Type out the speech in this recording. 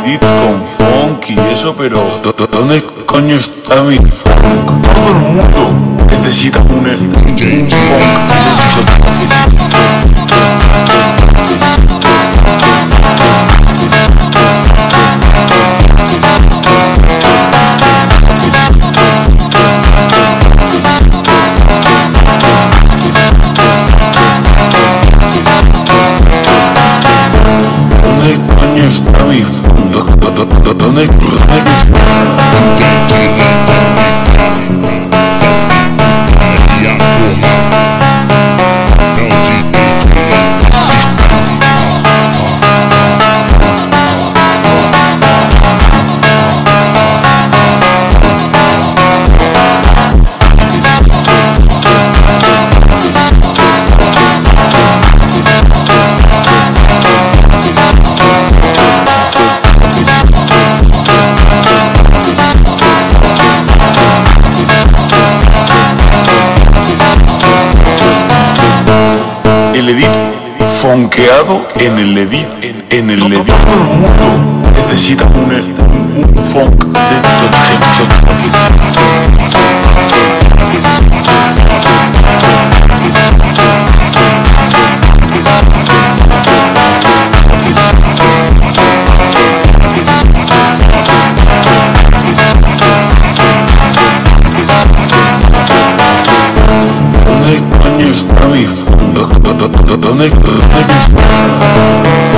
edits con funk y eso, pero ¿dónde coño está mi funk? Todo el mundo necesita un funk. ¿Dónde coño está mi fondo? ¿Dónde está? El edit fonqueado en el edit, en el edit. Todo el mundo necesita un funk de ¿Dónde coño está mi fondo? ¿Dónde está?